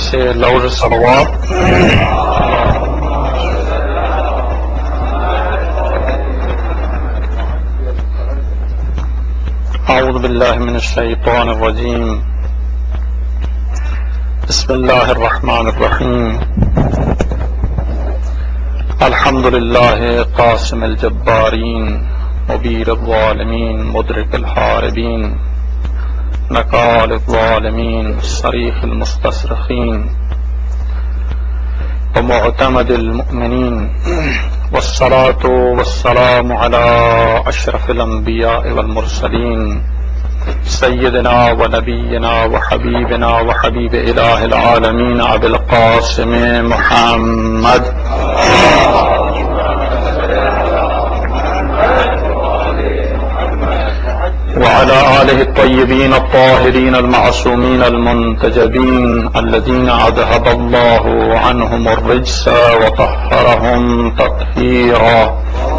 say louder salawat. أعوذ بالله من الشيطان الرجيم. بسم الله الرحمن الرحيم. الحمد لله قاسم الجبارين مبير الظالمين مدرك الحاربين نكال الظالمين صريخ المستصرخين ومعتمد المؤمنين، والصلاة والسلام على أشرف الأنبياء والمرسلين سيدنا ونبينا وحبيبنا وحبيب إله العالمين أبي القاسم محمد وعلى آله الطيبين الطاهرين المعصومين المنتجبين الذين أذهب الله عنهم الرجس وطهرهم تطهيرا.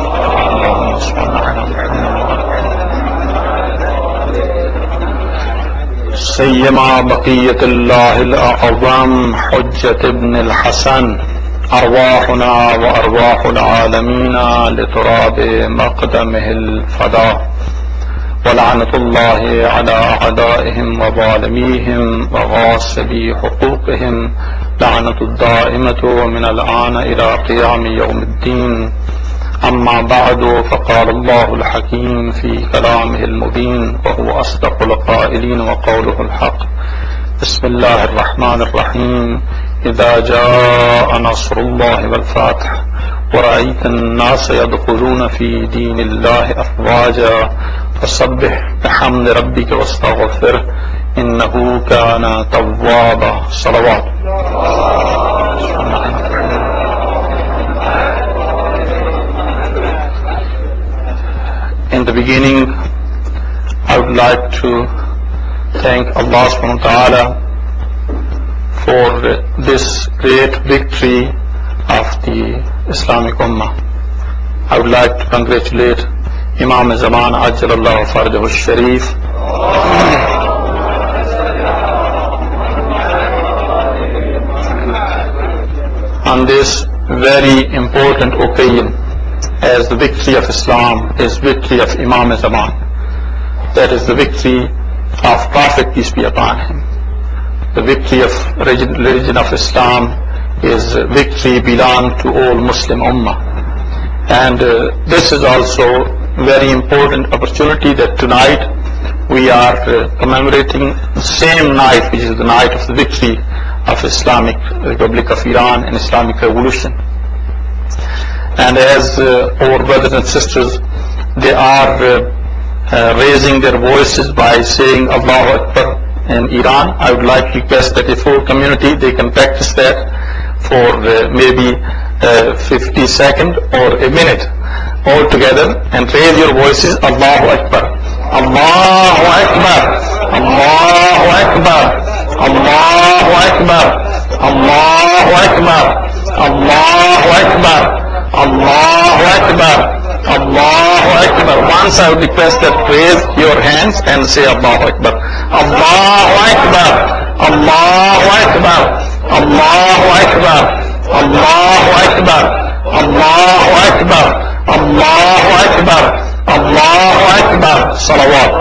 سيما بقية الله الأعظم حجة ابن الحسن أرواحنا وأرواح العالمين لتراب مقدمه الفداء، ولعنة الله على أعدائهم وظالميهم وغاصبي حقوقهم لعنة الدائمة من الآن إلى قيام يوم الدين. أما بعد، فقال الله الحكيم في كلامه المبين وهو أصدق القائلين وقوله الحق. بسم الله الرحمن الرحيم. إذا جاء نصر الله والفتح ورأيت الناس يدخلون في دين الله أفواجا فسبح بحمد ربك واستغفره إنه كان توابا. صلوات. In the beginning, I would like to thank Allah subhanahu wa ta'ala for this great victory of the Islamic Ummah. I would like to congratulate Imam Zaman Ajjalallahu Farjahu Sharif on this very important occasion, as the victory of Islam is victory of Imam Zaman. That is the victory of Prophet, peace be upon him. The victory of religion of Islam is victory belong to all Muslim Ummah. And this is also very important opportunity that tonight we are commemorating the same night, which is the night of the victory of Islamic Republic of Iran and Islamic Revolution. And as our brothers and sisters, they are raising their voices by saying Allahu Akbar in Iran, I would like to request that if whole community they can practice that for maybe 50 seconds or a minute all together, and raise your voices Allahu Akbar, Allahu Akbar, Allahu Akbar, Allahu Akbar, Allahu Akbar, Allahu Akbar, Allahu Akbar, Allahu Akbar. Once I would request that raise your hands and say Allahu Akbar, Allahu Akbar, Allahu Akbar, Allahu Akbar, Allahu Akbar, Allahu Akbar, Allahu Akbar, Allahu Akbar. Salawat.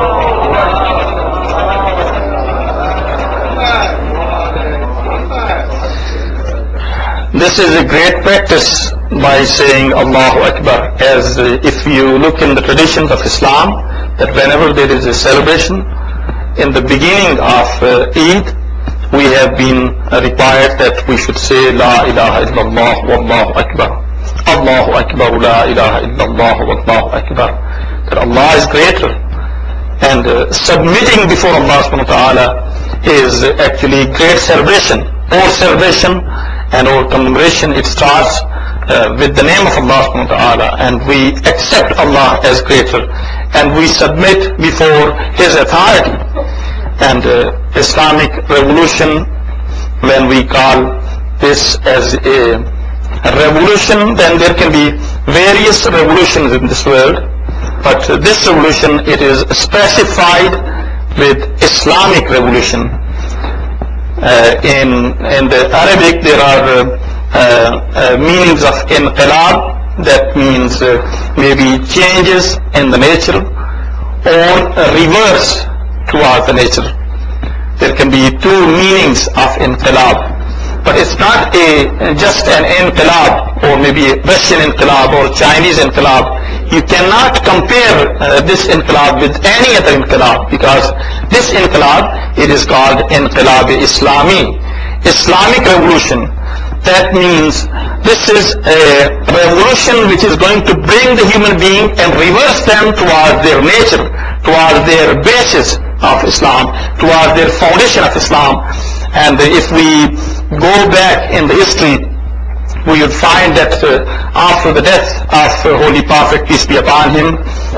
This is a great practice by saying Allahu Akbar, as if you look in the traditions of Islam, that whenever there is a celebration in the beginning of Eid, we have been required that we should say La ilaha illallah wallahu akbar, Allahu Akbar, La ilaha illallah wallahu akbar, that Allah is greater. And submitting before Allah subhanahu wa ta'ala is actually great celebration. Our celebration and our commemoration, it starts with the name of Allah subhanahu wa ta'ala, and we accept Allah as greater, and we submit before His authority. And Islamic revolution, when we call this as a revolution, then there can be various revolutions in this world, but this revolution, it is specified with Islamic revolution. In the Arabic, there are meanings of inqilab, that means maybe changes in the nature or reverse towards the nature. There can be two meanings of inqilab. But it's not just an inqilab, or maybe a Russian inqilab or Chinese inqilab. You cannot compare this inqilab with any other inqilab, because this inqilab, it is called inqilab Islami, Islamic revolution. That means this is a revolution which is going to bring the human being and reverse them towards their nature, towards their basis of Islam, towards their foundation of Islam. And if we go back in the history, we would find that after the death of Holy Prophet, peace be upon him,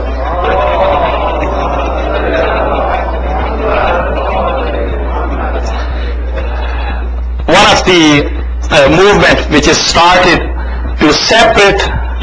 one of the movement which is started to separate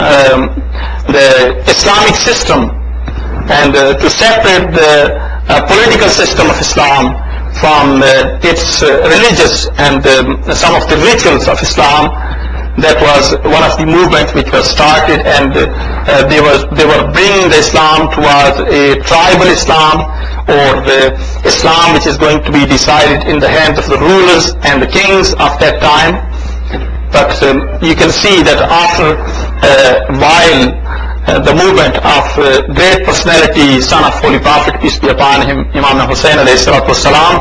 the Islamic system and to separate the political system of Islam from its religious and some of the rituals of Islam. That was one of the movements which was started, and they were bringing the Islam towards a tribal Islam, or the Islam which is going to be decided in the hands of the rulers and the kings of that time. But you can see that after a while, the movement of great personality, son of Holy Prophet, peace be upon him, Imam Hussain alayhi salatu wasalam,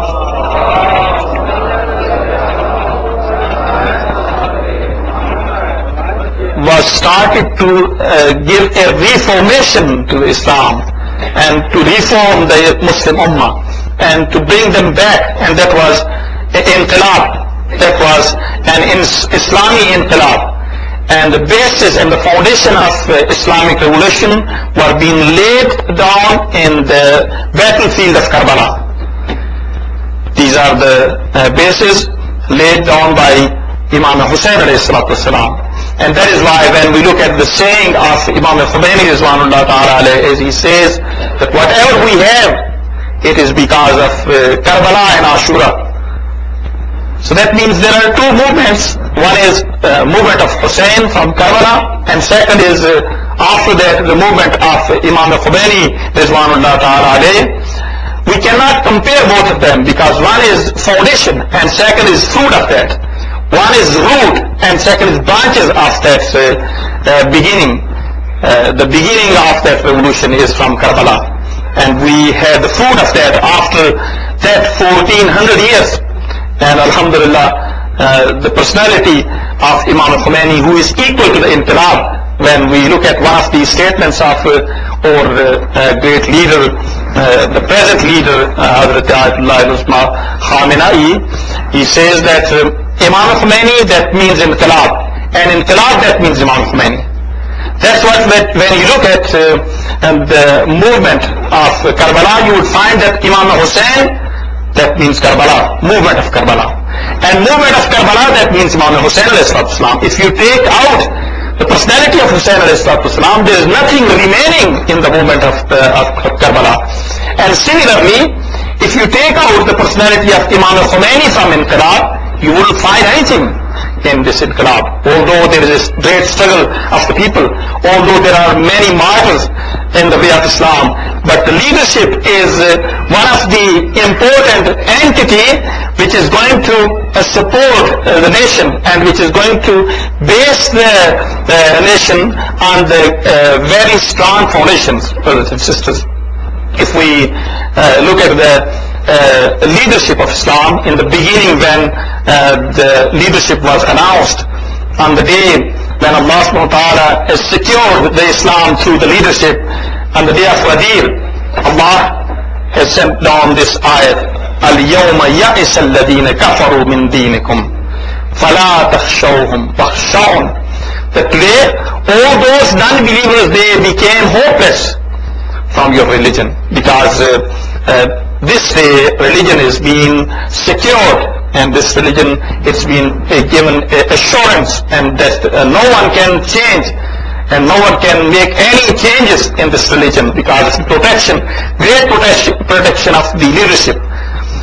was started to give a reformation to Islam and to reform the Muslim Ummah and to bring them back, and that was an inqilab. That was an Islamic inqilab, and the basis and the foundation of Islamic revolution were being laid down in the battlefield of Karbala. These are the bases laid down by Imam Hussain alayhi salatu wasalam. And that is why when we look at the saying of Imam Khomeini rizwanullah ta'ala alayhi, as he says that whatever we have, it is because of Karbala and Ashura. So that means there are two movements. One is movement of Hussein from Karbala, and second is after that the movement of Imam Khomeini rizwanullah ta'ala alayhi. We cannot compare both of them, because one is foundation and second is fruit of that. One is root and second is branches of that beginning. The beginning of that revolution is from Karbala, and we had the fruit of that after that 1400 years. And Alhamdulillah, the personality of Imam Khomeini, who is equal to the inqilab. When we look at one of the statements of our great leader, the present leader, Hazrat Ayatollah Usma Khamenei, he says that Imam Khomeini, that means inqilab, and inqilab, that means Imam Khomeini. That's what, when you look at the movement of Karbala, you would find that Imam Hussain, that means Karbala, movement of Karbala. And movement of Karbala, that means Imam Hussain alayhi salatu wasalam. If you take out the personality of Hussain alayhi salatu wasalam, there is nothing remaining in the movement of Karbala. And similarly, if you take out the personality of Imam Khomeini from inqilab, you wouldn't find anything in this inqilab. Although there is a great struggle of the people, although there are many martyrs in the way of Islam, but the leadership is one of the important entity which is going to support the nation, and which is going to base the nation on the very strong foundations, brothers and sisters. If we look at the leadership of Islam in the beginning, when the leadership was announced, on the day when Allah subhanahu wa ta'ala has secured the Islam through the leadership, on the day of Ghadir, Allah has sent down this ayat, اليوم يئس الذين كفروا من دينكم فلا تخشوهم واخشون. That today all those non-believers, they became hopeless from your religion, because this religion is being secured, and this religion, it's been given assurance, and that no one can change and no one can make any changes in this religion, because it's protection, great protection of the leadership.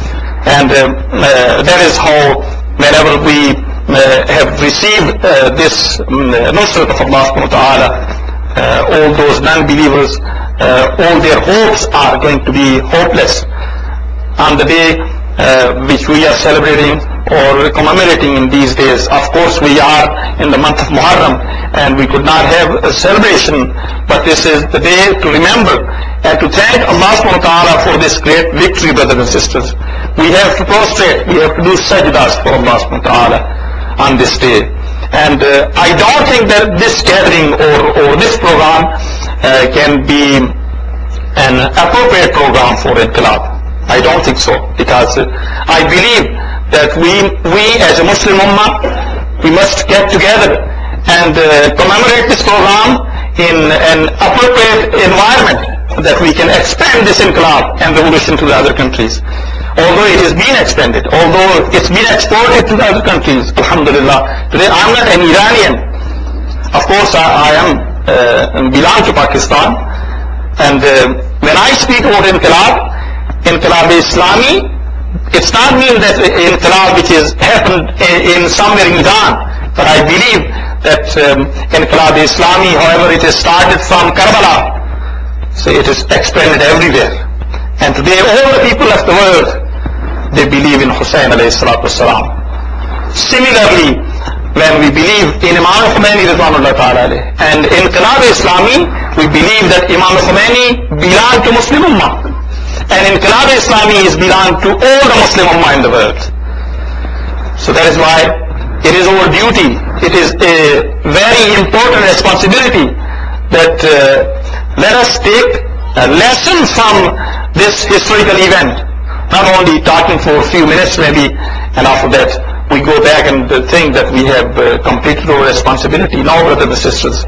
And that is how whenever we have received this nusrat of Allah subhanahu wa ta'ala, all those non-believers, all their hopes are going to be hopeless on the day which we are celebrating or commemorating in these days. Of course, we are in the month of Muharram and we could not have a celebration, but this is the day to remember and to thank Allah subhanahu wa ta'ala for this great victory, brothers and sisters. We have to prostrate, we have to do sajdas for Allah subhanahu wa ta'ala on this day. And I don't think that this gathering or this program can be an appropriate program for Inqilab. I don't think so, because I believe that we as a Muslim Ummah, we must get together and commemorate this program in an appropriate environment that we can expand this Inqilab and revolution to the other countries. Although it has been expanded, although it's been exported to the other countries, alhamdulillah. Today I'm not an Iranian. Of course I am belong to Pakistan, and when I speak about Inqilab-e-Islami, it's not mean that Inqilab which is happened in somewhere in Iran, but I believe that Inqilab-e-Islami, however, it has started from Karbala, so it is expanded everywhere. And today all the people of the world, they believe in Hussein alayhi salatu wasalam. Similarly, when we believe in Imam Khomeini Ridwanullah ta'ala alayhi, and in Inqilab-e-Islami, we believe that Imam Khomeini belonged to Muslim Ummah. And Inqilab-e-Islami is belong to all the Muslim Ummah in the world. So that is why it is our duty, it is a very important responsibility that let us take a lesson from this historical event. Not only talking for a few minutes maybe, and after that we go back and think that we have completed our responsibility. No, brothers and sisters.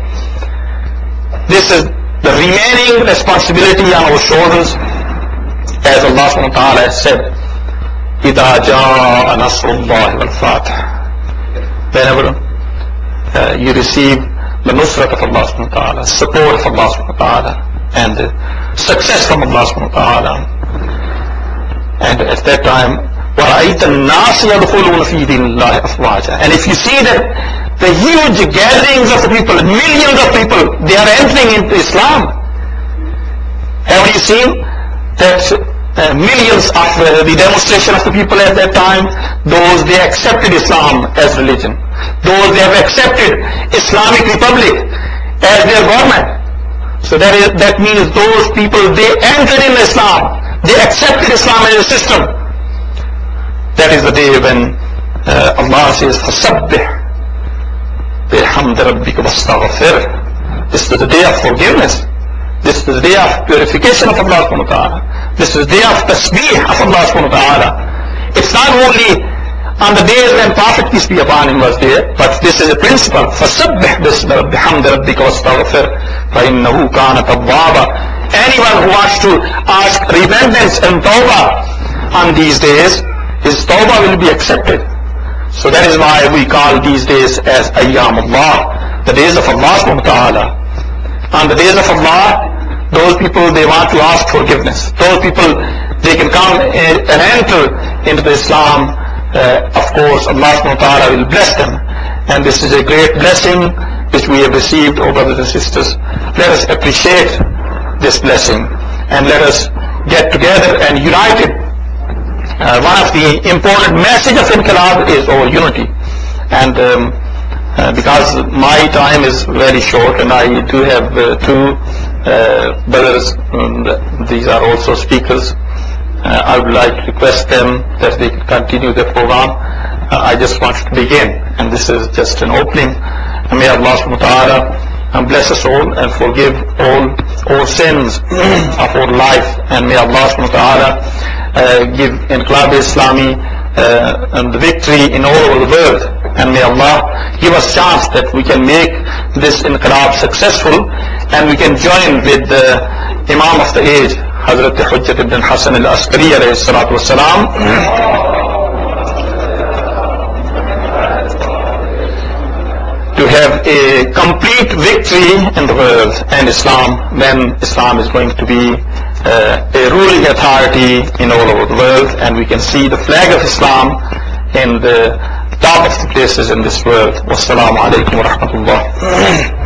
This is the remaining responsibility on our shoulders. As Allah subhanahu wa ta'ala has said, إِذَا جَاءَ نَصْرُ اللَّهِ وَالْفَاتِحِ. Whenever you receive the nusrat of Allah subhanahu wa ta'ala, support of Allah subhanahu wa ta'ala, and success from Allah subhanahu wa ta'ala. And at that time, وَرَأَيْتَ النَّاسِ يَدْخُلُونَ فِي دِينِ اللَّهِ أَفْوَاجًا. And if you see that the huge gatherings of the people, millions of people, they are entering into Islam. Have you seen that millions of the demonstration of the people at that time, those they accepted Islam as religion, those they have accepted Islamic Republic as their government. So that means those people, they entered in Islam, they accepted Islam as a system. That is the day when Allah says, فَسَبِّحْ بِحَمْدِ رَبِّكَ وَاسْتَغْفِرْ. This is the day of forgiveness. This is the day of purification of Allah subhanahu wa ta'ala. This is the day of tasbih of Allah subhanahu wa ta'ala. It's not only on the days when Prophet peace be upon him was there, but this is a principle. فَسَبِّحْ بِحَمْدِ رَبِّكَ وَاسْتَغْفِرْ فَإِنَّهُ كَانَ تَوَّابًا. Anyone who wants to ask repentance and tawbah on these days, his tawbah will be accepted. So that is why we call these days as Ayyam Allah, the days of Allah subhanahu wa ta'ala. On the days of Allah, those people, they want to ask forgiveness. Those people, they can come and enter into the Islam. Of course, Allah subhanahu wa ta'ala will bless them. And this is a great blessing which we have received, oh brothers and sisters. Let us appreciate this blessing and let us get together and united. One of the important message of Inqilab is our unity. And because my time is very short and I do have two brothers, these are also speakers, I would like to request them that they can continue the program. I just want to begin, and this is just an opening. And may Allah subhanahu wa ta'ala bless us all and forgive all sins of our life, and may Allah subhanahu wa ta'ala give Inqilab-e-Islami and the victory in all over the world, and may Allah give us chance that we can make this Inqilab successful and we can join with the Imam of the age, Hazrat Hujjat ibn Hassan al-Askari alayhi salatu wassalam, to have a complete victory in the world and Islam, when Islam is going to be a ruling authority in all over the world, and we can see the flag of Islam in the top of the places in this world. Wassalamu alaikum wa rahmatullah.